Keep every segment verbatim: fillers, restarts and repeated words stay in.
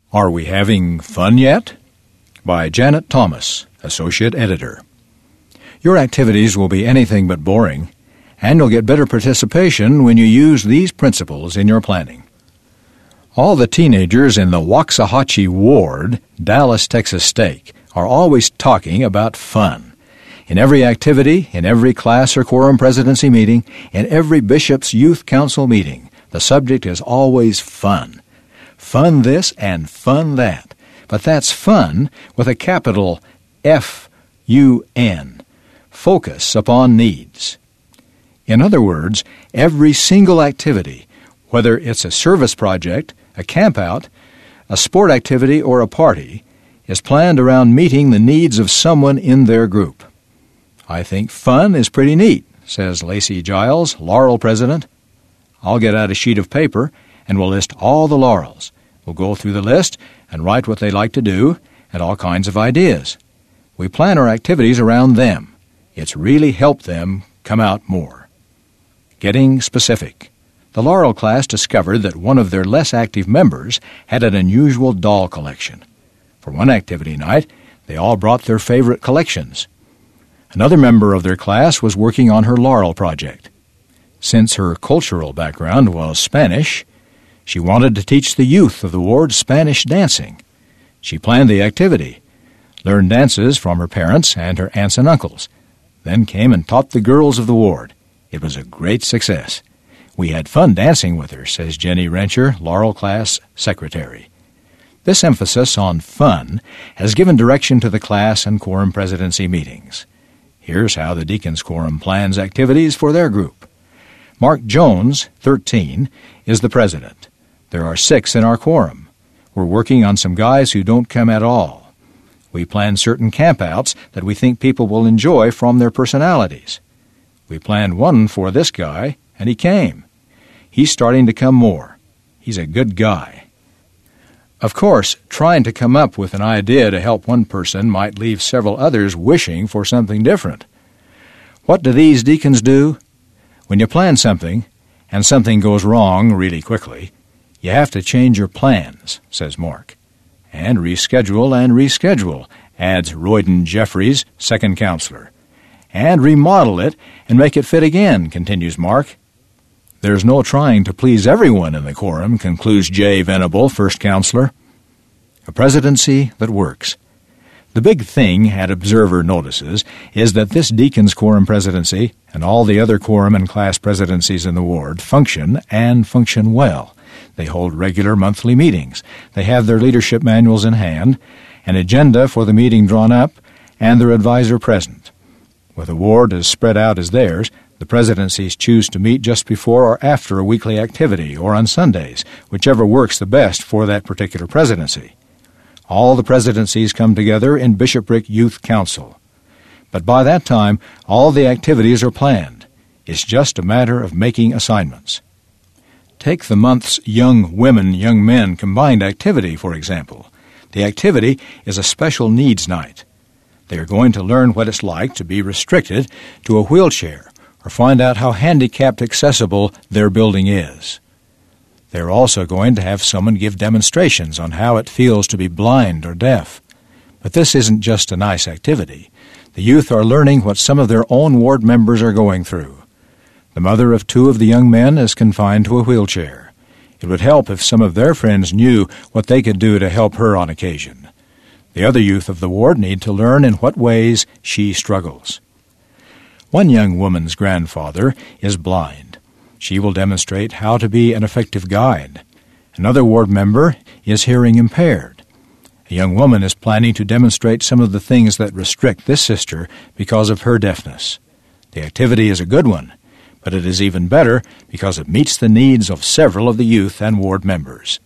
Are We Having Fun Yet? By Janet Thomas, Associate Editor. Your activities will be anything but boring, and you'll get better participation when you use these principles in your planning. All the teenagers in the Waxahachie Ward, Dallas, Texas Stake, are always talking about fun. In every activity, in every class or quorum presidency meeting, in every bishop's youth council meeting, the subject is always fun. Fun this and fun that. But that's fun with a capital F U N. Focus upon needs. In other words, every single activity, whether it's a service project, a campout, a sport activity, or a party, is planned around meeting the needs of someone in their group. I think fun is pretty neat, says Lacey Giles, Laurel president. I'll get out a sheet of paper and we'll list all the Laurels. We'll go through the list and write what they like to do and all kinds of ideas. We plan our activities around them. It's really helped them come out more. Getting specific. The Laurel class discovered that one of their less active members had an unusual doll collection. For one activity night, they all brought their favorite collections. Another member of their class was working on her Laurel project. Since her cultural background was Spanish, she wanted to teach the youth of the ward Spanish dancing. She planned the activity, learned dances from her parents and her aunts and uncles, then came and taught the girls of the ward. It was a great success. We had fun dancing with her, says Jenny Rencher, Laurel class secretary. This emphasis on fun has given direction to the class and quorum presidency meetings. Here's how the Deacons Quorum plans activities for their group. Mark Jones, thirteen, is the president. There are six in our quorum. We're working on some guys who don't come at all. We plan certain campouts that we think people will enjoy from their personalities. We planned one for this guy, and he came. He's starting to come more. He's a good guy. Of course, trying to come up with an idea to help one person might leave several others wishing for something different. What do these deacons do? When you plan something, and something goes wrong really quickly, you have to change your plans, says Mark. And reschedule and reschedule, adds Royden Jeffries, second counselor. And remodel it and make it fit again, continues Mark. There's no trying to please everyone in the quorum, concludes Jay Venable, first counselor. A presidency that works. The big thing at Observer notices is that this Deacons Quorum presidency and all the other quorum and class presidencies in the ward function and function well. They hold regular monthly meetings. They have their leadership manuals in hand, an agenda for the meeting drawn up, and their advisor present. With a ward as spread out as theirs, the presidencies choose to meet just before or after a weekly activity or on Sundays, whichever works the best for that particular presidency. All the presidencies come together in Bishopric Youth Council. But by that time, all the activities are planned. It's just a matter of making assignments. Take the month's Young Women, Young Men combined activity, for example. The activity is a special needs night. They are going to learn what it's like to be restricted to a wheelchair or find out how handicapped accessible their building is. They're also going to have someone give demonstrations on how it feels to be blind or deaf. But this isn't just a nice activity. The youth are learning what some of their own ward members are going through. The mother of two of the young men is confined to a wheelchair. It would help if some of their friends knew what they could do to help her on occasion. The other youth of the ward need to learn in what ways she struggles. One young woman's grandfather is blind. She will demonstrate how to be an effective guide. Another ward member is hearing impaired. A young woman is planning to demonstrate some of the things that restrict this sister because of her deafness. The activity is a good one, but it is even better because it meets the needs of several of the youth and ward members.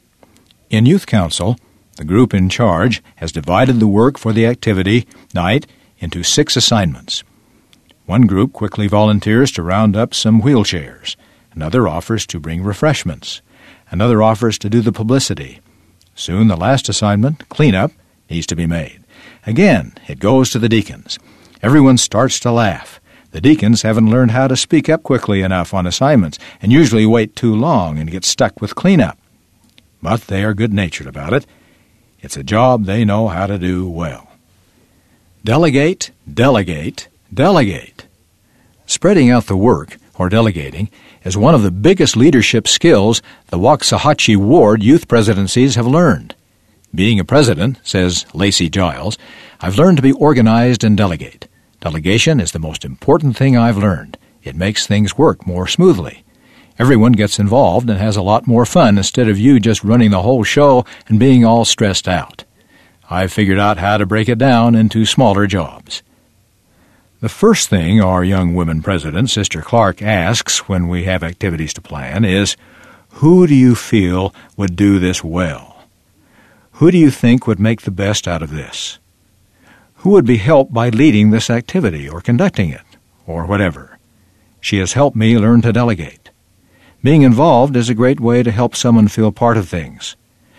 In Youth Council, the group in charge has divided the work for the activity night into six assignments. One group quickly volunteers to round up some wheelchairs. Another offers to bring refreshments. Another offers to do the publicity. Soon the last assignment, cleanup, needs to be made. Again, it goes to the deacons. Everyone starts to laugh. The deacons haven't learned how to speak up quickly enough on assignments and usually wait too long and get stuck with cleanup. but they are good-natured about it. It's a job they know how to do well. Delegate, delegate, delegate. Spreading out the work, or delegating, is one of the biggest leadership skills the Waxahachie Ward youth presidencies have learned. Being a president, says Lacey Giles, I've learned to be organized and delegate. Delegation is the most important thing I've learned. It makes things work more smoothly. Everyone gets involved and has a lot more fun instead of you just running the whole show and being all stressed out. I've figured out how to break it down into smaller jobs. The first thing our young women president, Sister Clark, asks when we have activities to plan is, who do you feel would do this well? Who do you think would make the best out of this? Who would be helped by leading this activity or conducting it, or whatever? She has helped me learn to delegate. Being involved is a great way to help someone feel part of things.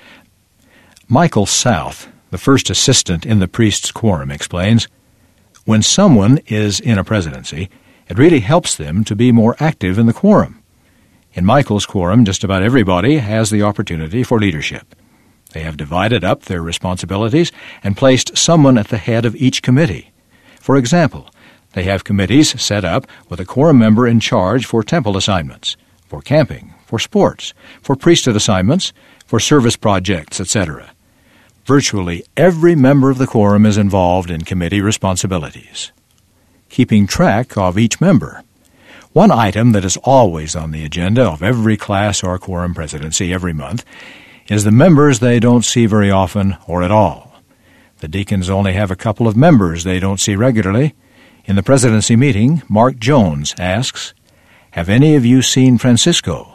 Michael South, the first assistant in the priest's quorum, explains, when someone is in a presidency, it really helps them to be more active in the quorum. In Michael's quorum, just about everybody has the opportunity for leadership. They have divided up their responsibilities and placed someone at the head of each committee. For example, they have committees set up with a quorum member in charge for temple assignments, for camping, for sports, for priesthood assignments, for service projects, et cetera. Virtually every member of the quorum is involved in committee responsibilities. Keeping track of each member. One item that is always on the agenda of every class or quorum presidency every month is the members they don't see very often or at all. The deacons only have a couple of members they don't see regularly. In the presidency meeting, Mark Jones asks, have any of you seen Francisco?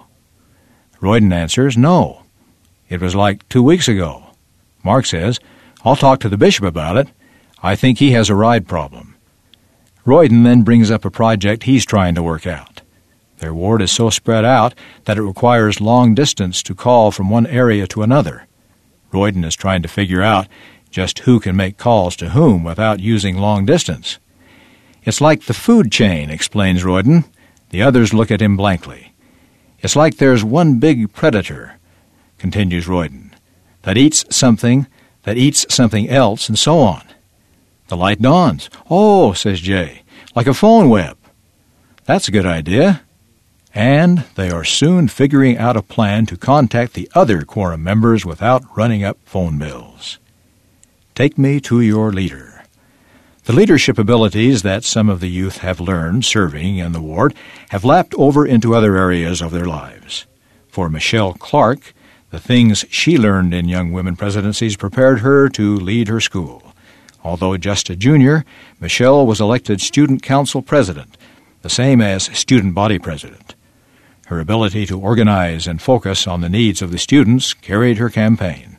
Royden answers, no. It was like two weeks ago. Mark says, I'll talk to the bishop about it. I think he has a ride problem. Royden then brings up a project he's trying to work out. Their ward is so spread out that it requires long distance to call from one area to another. Royden is trying to figure out just who can make calls to whom without using long distance. It's like the food chain, explains Royden. The others look at him blankly. It's like there's one big predator, continues Royden, that eats something, that eats something else, and so on. The light dawns. Oh, says Jay, like a phone web. That's a good idea. And they are soon figuring out a plan to contact the other quorum members without running up phone bills. Take me to your leader. The leadership abilities that some of the youth have learned serving in the ward have lapped over into other areas of their lives. For Michelle Clark, the things she learned in Young Women Presidencies prepared her to lead her school. Although just a junior, Michelle was elected student council president, the same as student body president. Her ability to organize and focus on the needs of the students carried her campaign.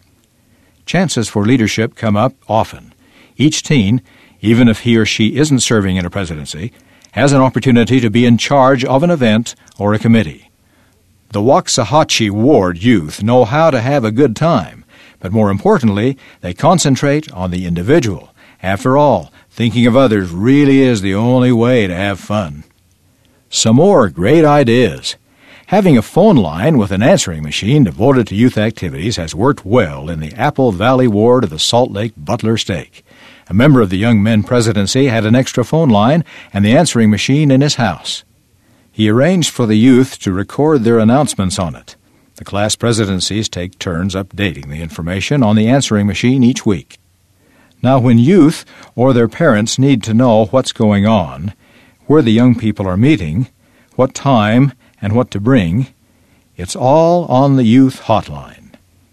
Chances for leadership come up often. Each teen, even if he or she isn't serving in a presidency, has an opportunity to be in charge of an event or a committee. The Waxahachie Ward youth know how to have a good time, but more importantly, they concentrate on the individual. After all, thinking of others really is the only way to have fun. Some more great ideas. Having a phone line with an answering machine devoted to youth activities has worked well in the Apple Valley Ward of the Salt Lake Butler Stake. A member of the Young Men Presidency had an extra phone line and the answering machine in his house. He arranged for the youth to record their announcements on it. The class presidencies take turns updating the information on the answering machine each week. Now, when youth or their parents need to know what's going on, where the young people are meeting, what time, and what to bring, it's all on the youth hotline.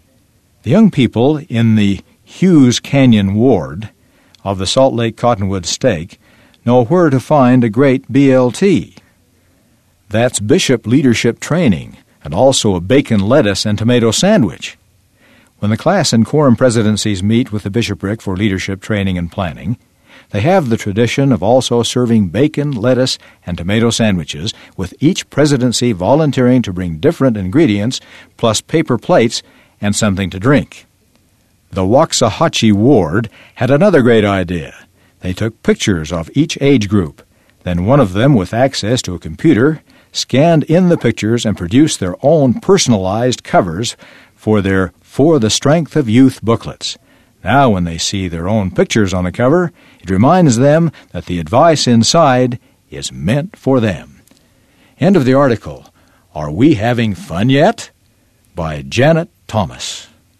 The young people in the Hughes Canyon Ward of the Salt Lake Cottonwood Stake know where to find a great B L T. That's Bishop Leadership Training, and also a bacon, lettuce, and tomato sandwich. When the class and quorum presidencies meet with the bishopric for leadership training and planning, they have the tradition of also serving bacon, lettuce, and tomato sandwiches, with each presidency volunteering to bring different ingredients, plus paper plates and something to drink. The Waxahachie Ward had another great idea. They took pictures of each age group. Then one of them, with access to a computer, scanned in the pictures and produced their own personalized covers for their For the Strength of Youth booklets. Now, when they see their own pictures on the cover, it reminds them that the advice inside is meant for them. End of the article. Are We Having Fun Yet? By Janet Thomas.